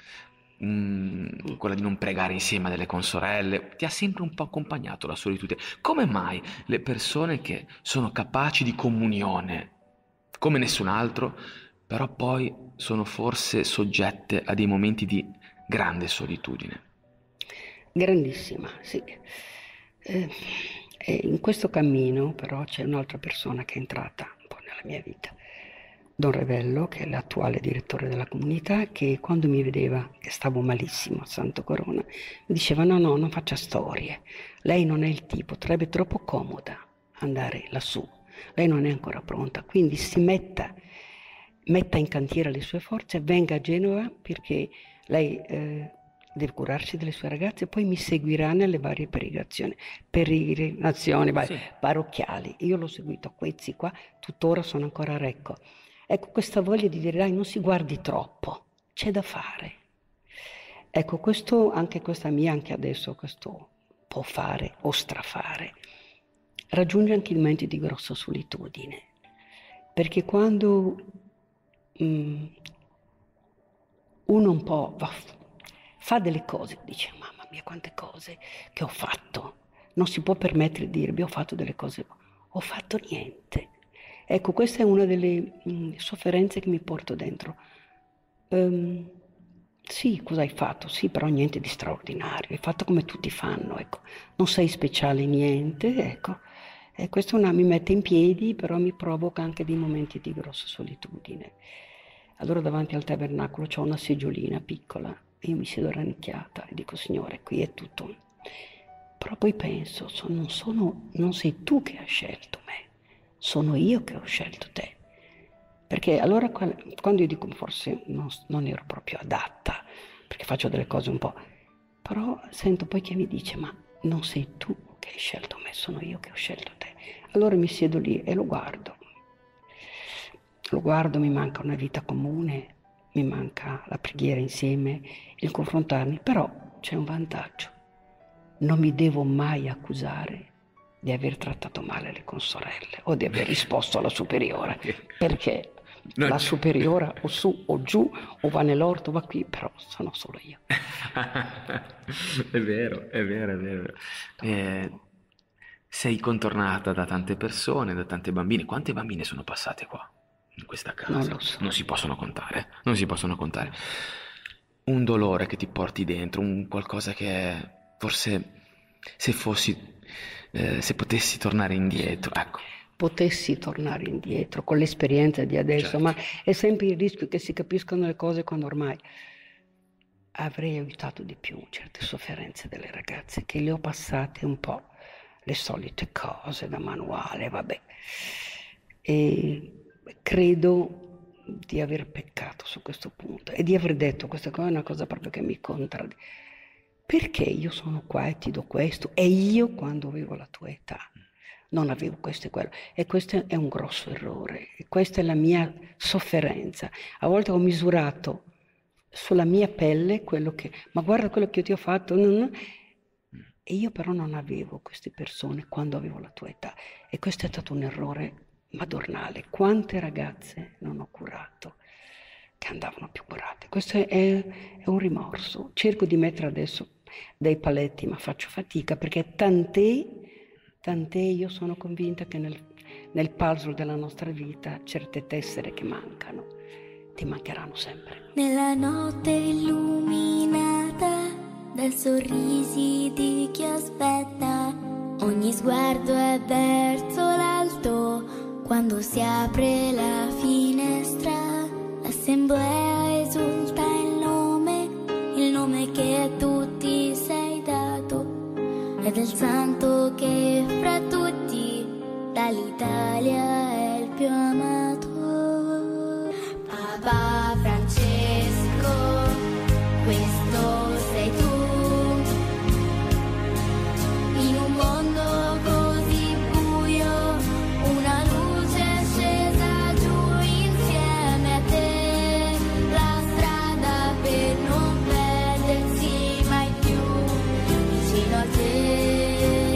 Mm, quella di non pregare insieme delle consorelle. Ti ha sempre un po' accompagnato la solitudine. Come mai le persone che sono capaci di comunione come nessun altro, però poi sono forse soggette a dei momenti di grande solitudine? Grandissima, sì. Eh, E in questo cammino però c'è un'altra persona che è entrata un po' nella mia vita, Don Revello, che è l'attuale direttore della comunità, che quando mi vedeva che stavo malissimo a Santo Corona mi diceva no no non faccia storie, lei non è il tipo, sarebbe troppo comoda andare lassù, lei non è ancora pronta, quindi si metta, metta in cantiere le sue forze, venga a Genova perché lei eh, deve curarsi delle sue ragazze e poi mi seguirà nelle varie peregrinazioni, peregrinazioni vai, Sì. parrocchiali. Io l'ho seguito a questi qua, tuttora sono ancora a Recco. Ecco, questa voglia di dire dai, non si guardi troppo, c'è da fare. Ecco, questo, anche questa mia, anche adesso, questo può fare o strafare, raggiunge anche il momento di grossa solitudine, perché quando mm, uno un po' va, fa delle cose, dice mamma mia quante cose che ho fatto, non si può permettere di dirmi ho fatto delle cose, ho fatto niente. Ecco, questa è una delle mh, sofferenze che mi porto dentro. Um, sì, cosa hai fatto? Sì, però niente di straordinario, hai fatto come tutti fanno, ecco. Non sei speciale niente, ecco. E questo una, mi mette in piedi, però mi provoca anche dei momenti di grossa solitudine. Allora davanti al tabernacolo c'ho una seggiolina piccola e io mi siedo rannicchiata e dico Signore, qui è tutto. Però poi penso, so, non, sono, non sei tu che hai scelto me. Sono io che ho scelto te. Perché allora quando io dico forse non, non ero proprio adatta, perché faccio delle cose un po', però sento poi che mi dice ma non sei tu che hai scelto me, sono io che ho scelto te. Allora mi siedo lì e lo guardo. Lo guardo, mi manca una vita comune, mi manca la preghiera insieme, il confrontarmi, però c'è un vantaggio. Non mi devo mai accusare di aver trattato male le consorelle o di aver risposto alla superiora, perché non la c'è. Superiora o su o giù o va nell'orto o va qui, però sono solo io. È vero, è vero, è vero. Eh, sei contornata da tante persone, da tante bambine. Quante bambine sono passate qua in questa casa? Non lo so. Non si possono contare, non si possono contare. Un dolore che ti porti dentro, un qualcosa che forse se fossi Eh, se potessi tornare indietro, ecco. Potessi tornare indietro con l'esperienza di adesso, Certo. ma è sempre il rischio che si capiscano le cose quando ormai avrei aiutato di più certe sofferenze delle ragazze, che le ho passate un po' le solite cose da manuale, vabbè. E credo di aver peccato su questo punto e di aver detto questa cosa è una cosa proprio che mi contraddice. Perché io sono qua e ti do questo e io quando avevo la tua età non avevo questo e quello e questo è un grosso errore e questa è la mia sofferenza. A volte ho misurato sulla mia pelle quello che ma guarda quello che io ti ho fatto no, no. E io però non avevo queste persone quando avevo la tua età e questo è stato un errore madornale. Quante ragazze non ho curato che andavano più curate. Questo è, è un rimorso. Cerco di mettere adesso dei paletti, ma faccio fatica perché tant'è, tant'è io sono convinta che nel, nel puzzle della nostra vita certe tessere che mancano ti mancheranno sempre. Nella notte illuminata dai sorrisi di chi aspetta, ogni sguardo è verso l'alto quando si apre la finestra. L'assemblea esulta il nome, il nome che a tutti sei dato, ed è il santo che fra tutti dall'Italia è il più amato. Papa Francesco, questo sei tu, in un mondo così buio, una luce è scesa giù insieme a te, la strada per non perdersi mai più vicino a te.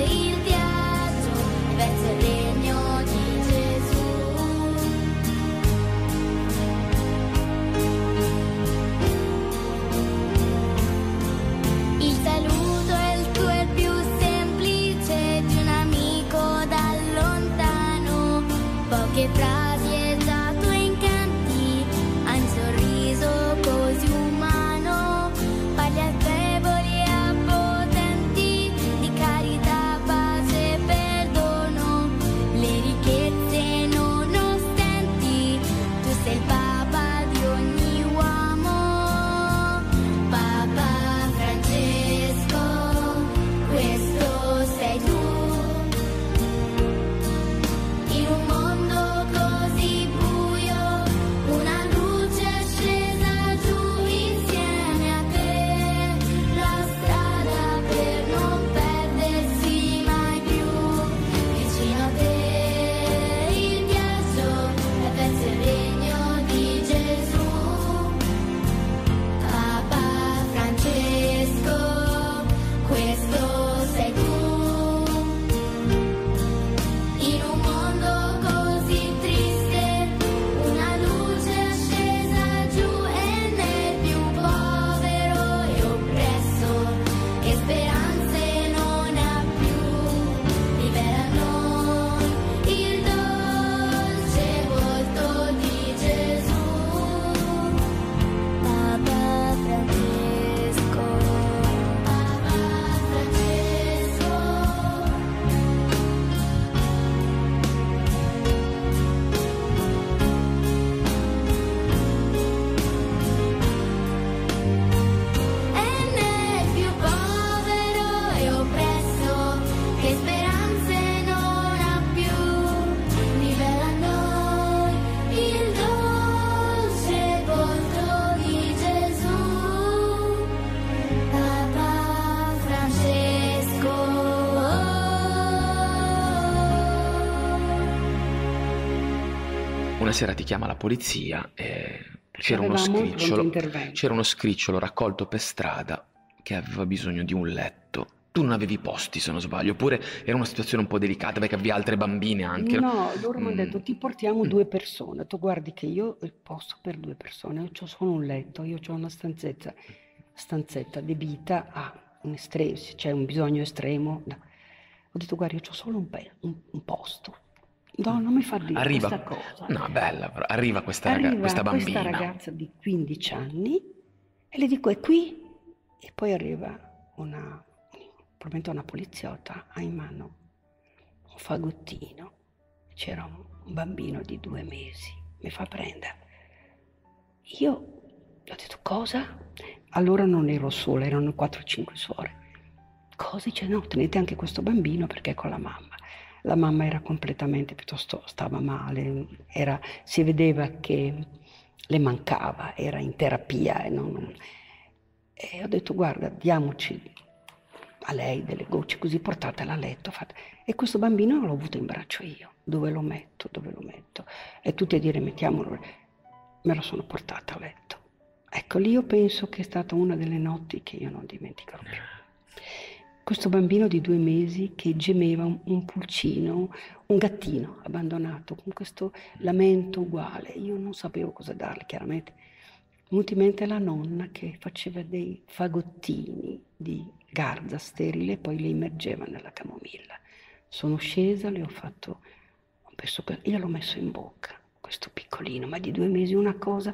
una sera ti chiama la polizia e c'era uno Avevamo pronto scricciolo, intervento. c'era uno scricciolo raccolto per strada che aveva bisogno di un letto. Tu non avevi posti, se non sbaglio, oppure era una situazione un po' delicata perché avevi altre bambine anche. No, loro mi hanno Mm. detto ti portiamo Mm. due persone. Tu guardi che io ho il posto per due persone, io ho solo un letto, io ho una stanzetta, stanzetta adibita a un estremo, se c'è un bisogno estremo. no. Ho detto guarda, io ho solo un, pe- un- un posto. No, non mi fa dire Arriva, questa cosa. no, bella, però. Arriva questa, raga- Arriva questa questa bambina. ragazza di quindici anni e le dico è qui? E poi arriva una, probabilmente una poliziotta, ha in mano un fagottino, c'era un, un bambino di due mesi, mi fa prendere. Io ho detto cosa? Allora non ero sola, erano quattro o cinque suore. Cosa? Dice no, tenete anche questo bambino perché è con la mamma. La mamma era completamente, piuttosto stava male, era, si vedeva che le mancava, era in terapia e, non, e ho detto guarda diamoci a lei delle gocce così portatela a letto. Fate. E questo bambino l'ho avuto in braccio io, dove lo metto, dove lo metto? E tutti a dire mettiamolo, me lo sono portata a letto. Ecco lì io penso che è stata una delle notti che io non dimenticherò più. Questo bambino di due mesi che gemeva un, un pulcino, un gattino abbandonato, con questo lamento uguale. Io non sapevo cosa dargli, chiaramente. Ultimamente la nonna che faceva dei fagottini di garza sterile e poi li immergeva nella camomilla. Sono scesa, le ho fatto, penso che io l'ho messo in bocca, questo piccolino, ma di due mesi una cosa.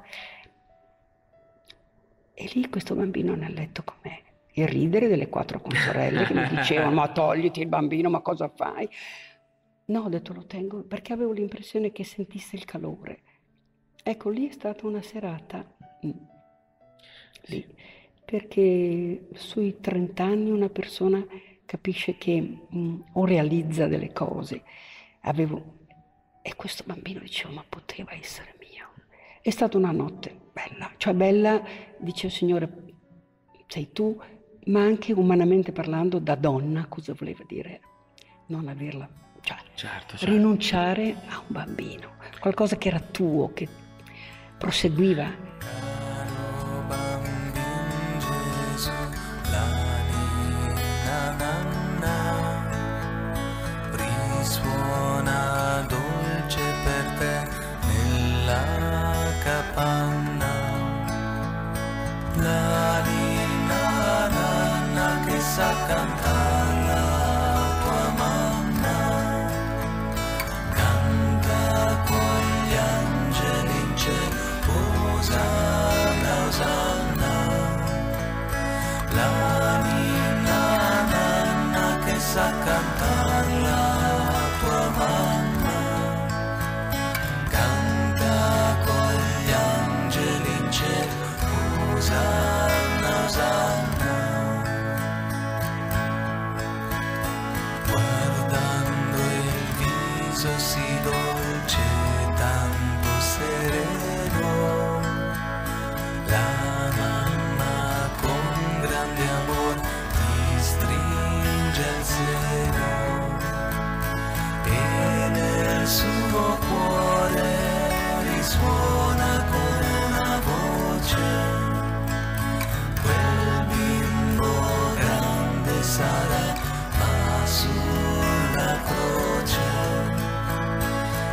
E lì questo bambino nel letto con me. Il ridere delle quattro consorelle che mi dicevano ma togliti il bambino, ma cosa fai? No, ho detto lo tengo perché avevo l'impressione che sentisse il calore. Ecco, lì è stata una serata, mm, lì, perché sui trenta anni una persona capisce che mm, o realizza delle cose. Avevo... E questo bambino diceva ma poteva essere mio. È stata una notte bella, cioè bella, dice il Signore, sei tu, ma anche umanamente parlando, da donna, cosa voleva dire non averla, cioè Certo, certo. rinunciare a un bambino, qualcosa che era tuo, che proseguiva. Caro bambin Gesù, la nina nanna risuona dolce per te nella capanna. La nina nanna che sa cantare la tua mamma, canta con gli angeli in cielo, Osanna, Osanna. La nina nanna che sa cantare la tua mamma, canta con gli angeli in cielo, Osanna, Osanna. Guardando il viso sì dolce, tanto sereno, la mamma con grande amor ti stringe al seno e nel suo cuore risuona con una voce. Quel bimbo grande sarà, ma sulla croce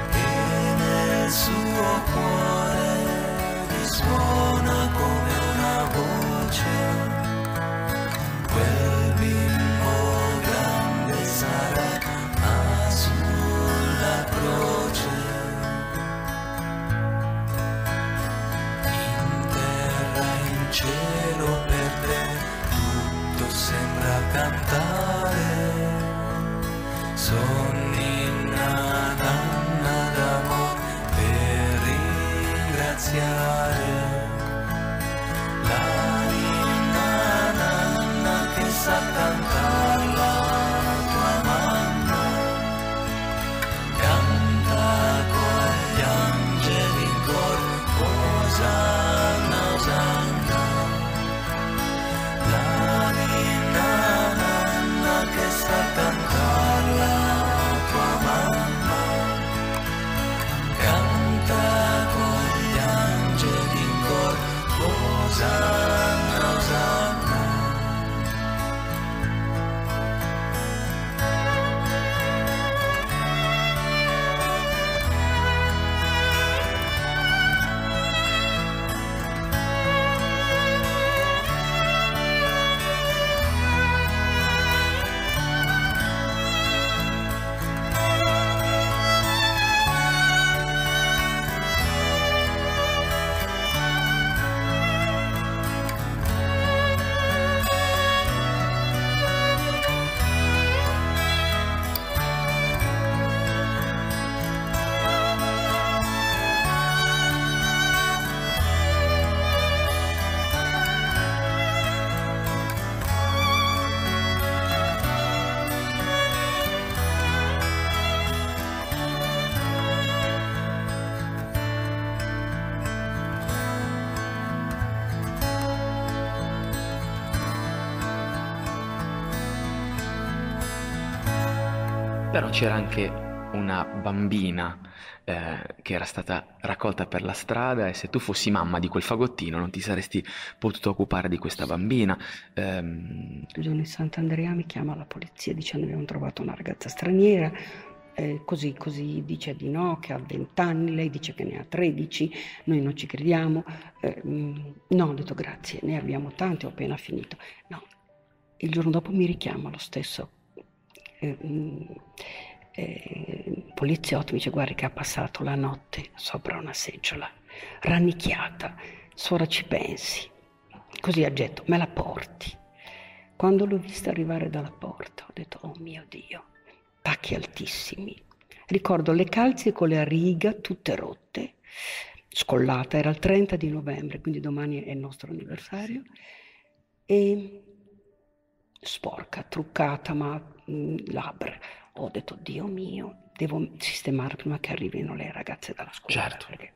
Però c'era anche una bambina eh, che era stata raccolta per la strada, e se tu fossi mamma di quel fagottino non ti saresti potuto occupare di questa bambina. Ehm, Il giorno di Sant'Andrea mi chiama la polizia dicendo che abbiamo trovato una ragazza straniera, eh, così così dice di no, che ha venti anni, lei dice che ne ha tredici, noi non ci crediamo. Eh, mm, no, ho detto grazie, ne abbiamo tanti, ho appena finito. No, il giorno dopo mi richiama lo stesso eh, mm, eh, poliziotto, mi dice guardi che ha passato la notte sopra una seggiola, rannicchiata, sora ci pensi, così a getto, me la porti. Quando l'ho vista arrivare dalla porta ho detto oh mio Dio, tacchi altissimi, ricordo le calze con le riga tutte rotte, scollata, era il trenta di novembre, quindi domani è il nostro anniversario, e sporca, truccata, ma mh, labbra. Ho detto Dio mio, devo sistemare prima che arrivino le ragazze dalla scuola. Certo. Perché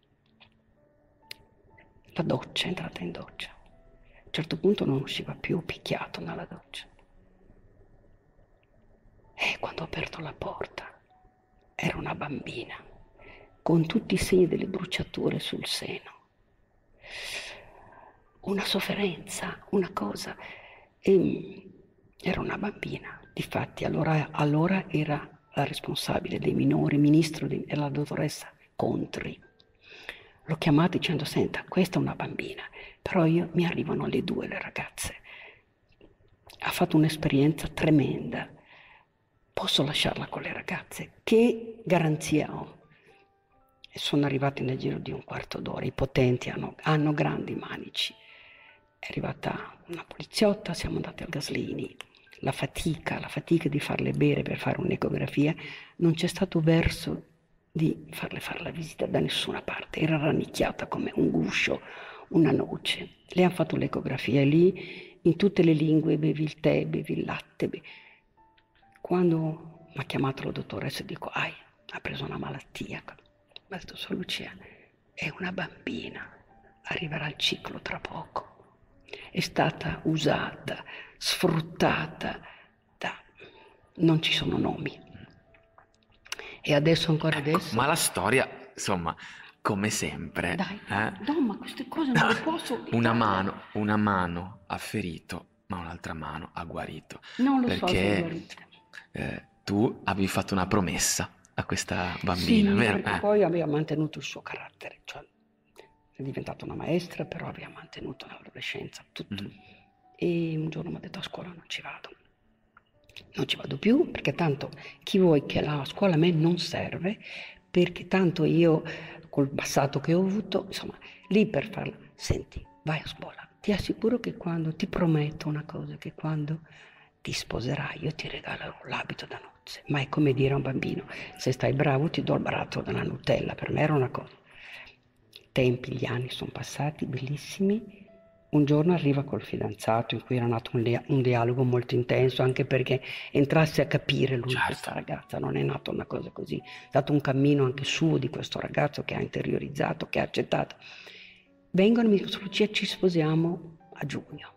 la doccia, è entrata in doccia. A un certo punto non usciva più, picchiato nella doccia. E quando ho aperto la porta era una bambina con tutti i segni delle bruciature sul seno. Una sofferenza, una cosa. E era una bambina. Difatti allora, allora era la responsabile dei minori, ministro di, era la dottoressa Contri. L'ho chiamata dicendo senta, questa è una bambina, però io, mi arrivano le due le ragazze. Ha fatto un'esperienza tremenda. Posso lasciarla con le ragazze? Che garanzia ho? E sono arrivati nel giro di un quarto d'ora. I potenti hanno, hanno grandi manici. È arrivata una poliziotta, siamo andati al Gaslini. La fatica, la fatica di farle bere per fare un'ecografia, non c'è stato verso di farle fare la visita da nessuna parte. Era rannicchiata come un guscio, una noce. Le hanno fatto l'ecografia e lì, in tutte le lingue, bevi il tè, bevi il latte. Bevi. Quando mi ha chiamato la dottoressa, dico, ai, ha preso una malattia. Mi ha detto, Sor Lucia, è una bambina, arriverà al ciclo tra poco. È stata usata, sfruttata da... non ci sono nomi. E adesso, ancora ecco, adesso... Ma la storia, insomma, come sempre... Dai, eh? no, ma queste cose non le posso... Una mano, una mano ha ferito, ma un'altra mano ha guarito. Non lo so se è perché guarito. eh, tu avevi fatto una promessa a questa Sì, bambina, vero? perché Eh. poi aveva mantenuto il suo carattere, cioè è diventata una maestra, però aveva mantenuto l'adolescenza, tutto. Mm. E un giorno mi ha detto a scuola non ci vado, non ci vado più perché tanto chi vuoi che la scuola a me non serve, perché tanto io col passato che ho avuto, insomma, lì per farla, senti, vai a scuola, ti assicuro che quando, ti prometto una cosa, che quando ti sposerai io ti regalerò l'abito da nozze, ma è come dire a un bambino, se stai bravo ti do il baratto della Nutella, per me era una cosa. I tempi, gli anni sono passati, bellissimi. Un giorno arriva col fidanzato in cui era nato un, dia- un dialogo molto intenso, anche perché entrasse a capire lui, Certo. questa ragazza, non è nata una cosa così, è stato un cammino anche suo di questo ragazzo che ha interiorizzato, che ha accettato. Vengono e mi dicono, Lucia, ci sposiamo a giugno.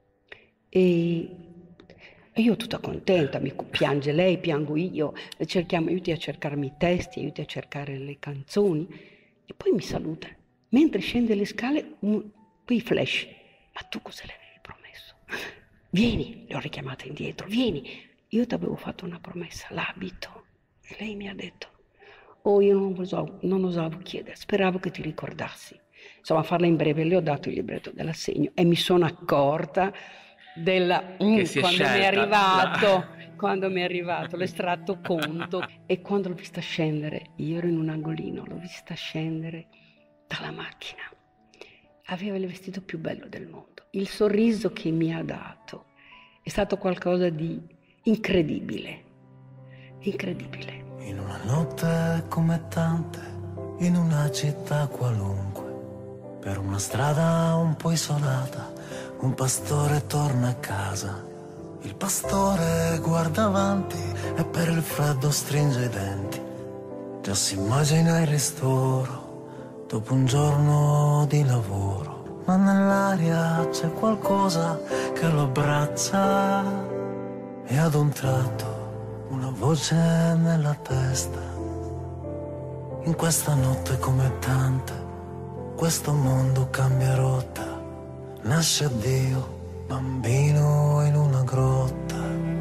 E e io tutta contenta, mi piange lei, piango io, cerchiamo, aiuti a cercarmi i testi, aiuti a cercare le canzoni, e poi mi saluta. Mentre scende le scale, un, quei flash. Ma tu cosa le avevi promesso? Vieni, le ho richiamata indietro, vieni. Io ti avevo fatto una promessa, l'abito. E lei mi ha detto, oh, io non osavo, non osavo chiedere, speravo che ti ricordassi. Insomma, a farla in breve, le ho dato il libretto dell'assegno e mi sono accorta della, mm, Che si è quando mi è scelta arrivato, la- quando mi è arrivato l'estratto conto, e quando l'ho vista scendere, io ero in un angolino, l'ho vista scendere dalla macchina. Aveva il vestito più bello del mondo. Il sorriso che mi ha dato è stato qualcosa di incredibile, incredibile. In una notte come tante, in una città qualunque, per una strada un po' isolata, un pastore torna a casa. Il pastore guarda avanti e per il freddo stringe i denti. Già si immagina il ristoro dopo un giorno di lavoro, ma nell'aria c'è qualcosa che lo abbraccia e ad un tratto una voce nella testa. In questa notte come tante, questo mondo cambia rotta. Nasce Dio, bambino in una grotta.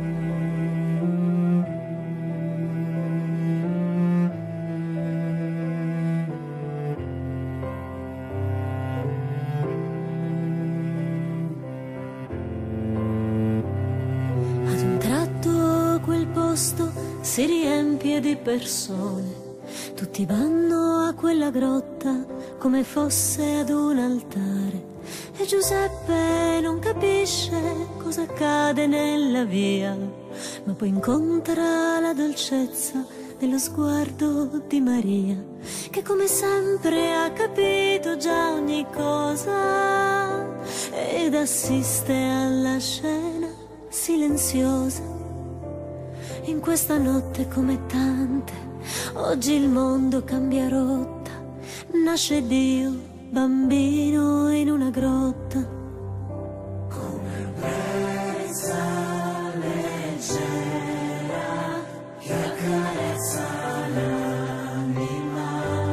Ad un tratto quel posto si riempie di persone. Tutti vanno a quella grotta come fosse ad un altare. E Giuseppe non capisce cosa accade nella via, ma poi incontra la dolcezza dello sguardo di Maria, che come sempre ha capito già ogni cosa ed assiste alla scena silenziosa. In questa notte come tante, oggi il mondo cambia rotta. Nasce Dio, bambino in una grotta. Come brezza leggera che accarezza l'anima.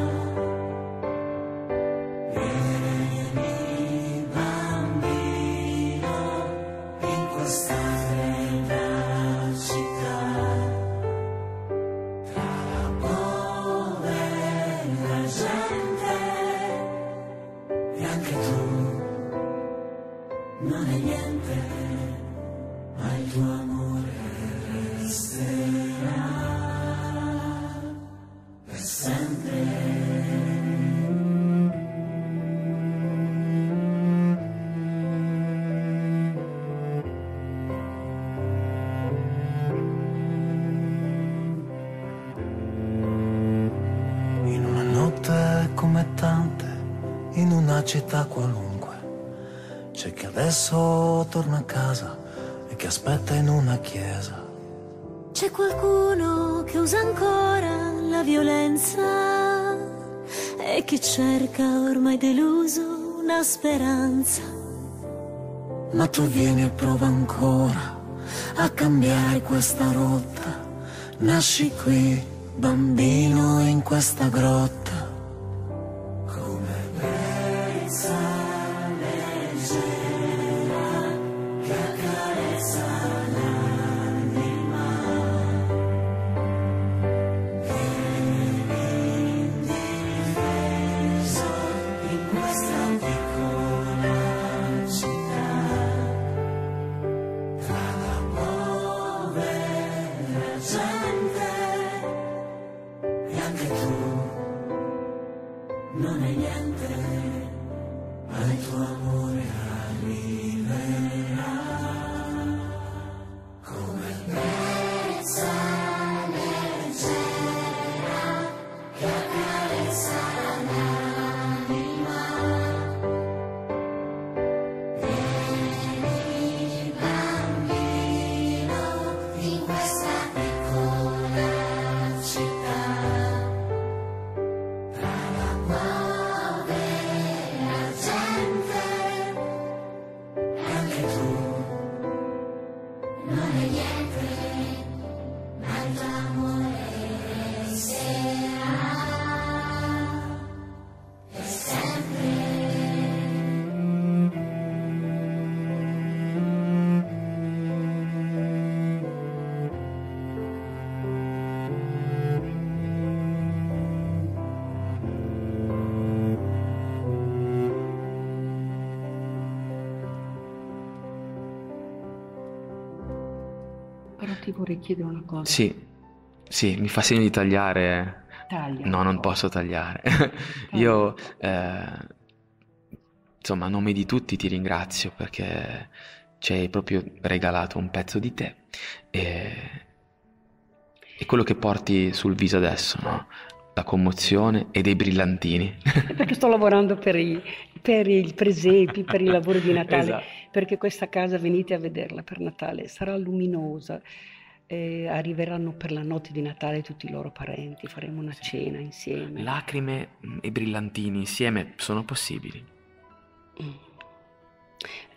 Vieni bambino in questa fredda città. Tra la povera gente e anche tu non è niente, ma il tuo amore resterà per sempre. In una notte come tante, in una città qualunque, c'è chi adesso torna a casa e chi aspetta in una chiesa. C'è qualcuno che usa ancora la violenza e chi cerca ormai deluso una speranza. Ma tu vieni e prova ancora a cambiare questa rotta. Nasci qui, bambino, in questa grotta. Come brezza leggera che accarezza l'anima. Vieni indifeso in questa piccola città. Tra la povera gente e anche tu non è niente, ma il tuo amore arriverà. Come brezza leggera che accarezza l'anima. Vieni bambino in questa piccola città. Tra la povera gente e anche tu non è niente, ma il tuo amore resterà per sempre. Però ti vorrei chiedere una cosa. Sì, sì, mi fa segno di tagliare. Taglia. No, non posso tagliare. Io, eh, insomma, a nome di tutti ti ringrazio perché ci hai proprio regalato un pezzo di te e, e quello che porti sul viso adesso, no? La commozione e dei brillantini. Perché sto lavorando per i, per i presepi, per il lavoro di Natale, Esatto. perché questa casa, venite a vederla per Natale, sarà luminosa, eh, arriveranno per la notte di Natale tutti i loro parenti, faremo una cena insieme. Lacrime e brillantini insieme sono possibili. Mm.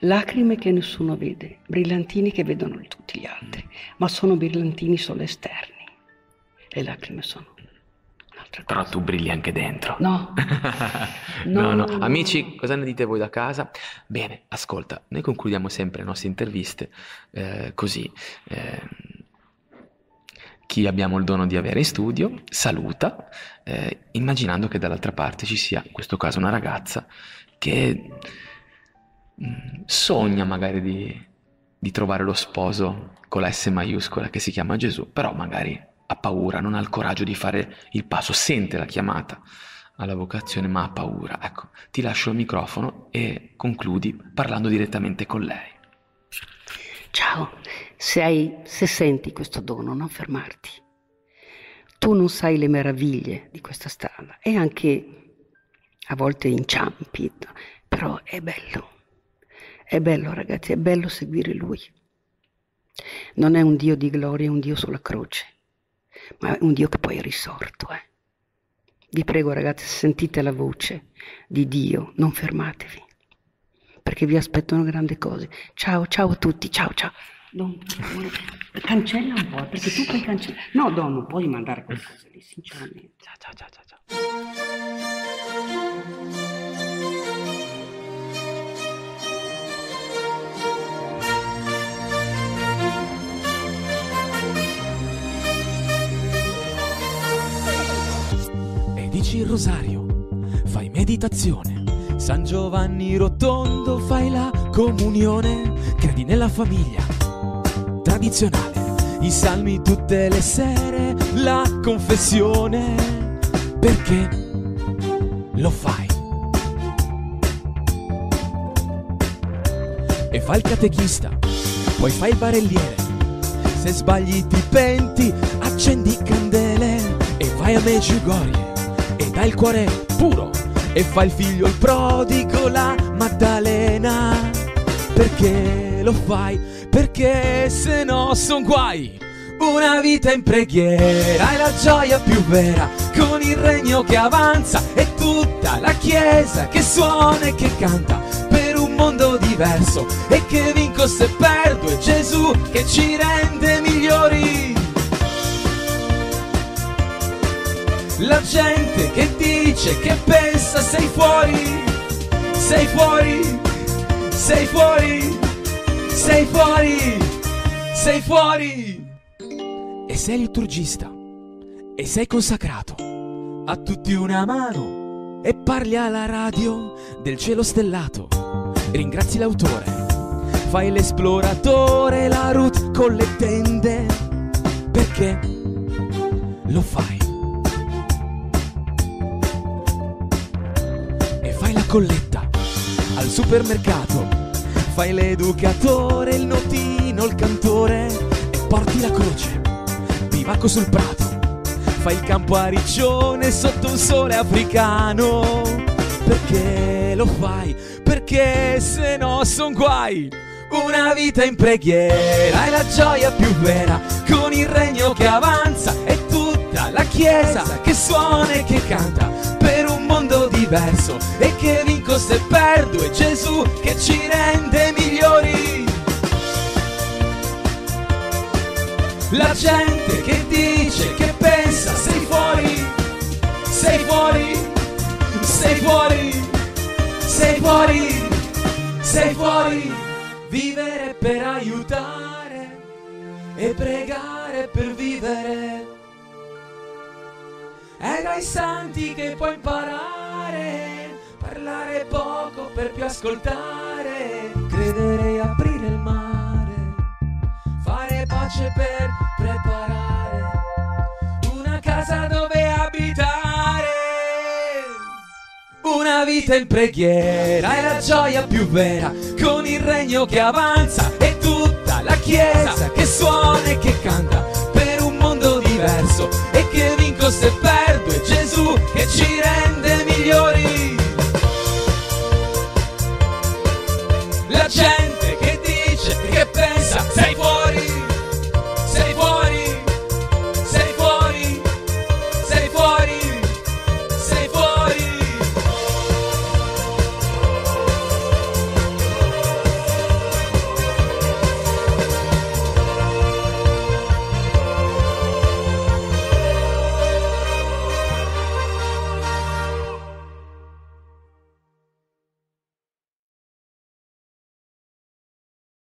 lacrime che nessuno vede, brillantini che vedono tutti gli altri, ma sono brillantini solo esterni. Le lacrime sono un'altra cosa. Però tu brilli anche dentro. No. no, no, no, no. Amici, cosa ne dite voi da casa? Bene, ascolta, noi concludiamo sempre le nostre interviste eh, così. Eh, chi abbiamo il dono di avere in studio saluta, eh, immaginando che dall'altra parte ci sia, in questo caso, una ragazza che mh, sogna magari di, di trovare lo sposo con la S maiuscola che si chiama Gesù, però magari ha paura, non ha il coraggio di fare il passo, sente la chiamata alla vocazione ma ha paura. Ecco, ti lascio il microfono e concludi parlando direttamente con lei. Ciao, se, hai, se senti questo dono, non fermarti. Tu non sai le meraviglie di questa strada e anche a volte inciampi, però è bello. È bello, ragazzi, è bello seguire Lui. Non è un Dio di gloria, è un Dio sulla croce, ma è un Dio che poi è risorto. Eh. Vi prego, ragazzi, se sentite la voce di Dio, non fermatevi, perché vi aspettano grandi cose. Ciao, ciao a tutti, ciao, ciao. Don, cancella un po', perché tu puoi cancellare. No, Don, non puoi mandare quelle cose lì, sinceramente. Ciao, ciao, ciao, ciao, ciao. E dici il rosario, fai meditazione. San Giovanni Rotondo, fai la comunione, credi nella famiglia tradizionale, i salmi tutte le sere, la confessione, perché lo fai. E fai il catechista, poi fai il barelliere, se sbagli ti penti, accendi candele, e vai a Medjugorje, e dai il cuore puro, e fa il figlio il prodigo, la Maddalena, perché lo fai? Perché se no son guai. Una vita in preghiera è la gioia più vera, con il regno che avanza e tutta la chiesa che suona e che canta per un mondo diverso, e che vinco se perdo, è Gesù che ci rende migliori. La gente che dice, che pensa, sei fuori, sei fuori, sei fuori, sei fuori, sei fuori. E sei liturgista, e sei consacrato, a tutti una mano, e parli alla radio del cielo stellato, ringrazi l'autore, fai l'esploratore, la Ruth con le tende, perché lo fai. Colletta al supermercato, fai l'educatore, il notino, il cantore, e porti la croce, bivacco sul prato, fai il campo a riccione sotto un sole africano, perché lo fai? Perché se no son guai. Una vita in preghiera è la gioia più vera, con il regno che avanza e tutta la chiesa che suona e che canta per un mondo diverso, e che vinco se perdo, è Gesù che ci rende migliori. La gente che dice, che pensa, sei fuori, sei fuori, sei fuori, sei fuori, sei fuori. Vivere per aiutare e pregare per vivere, è dai santi che puoi imparare, parlare poco per più ascoltare, credere e aprire il mare, fare pace per preparare una casa dove abitare. Una vita in preghiera è la gioia più vera, con il regno che avanza e tutta la chiesa che suona e che canta per un mondo diverso, e che vinco se perdo,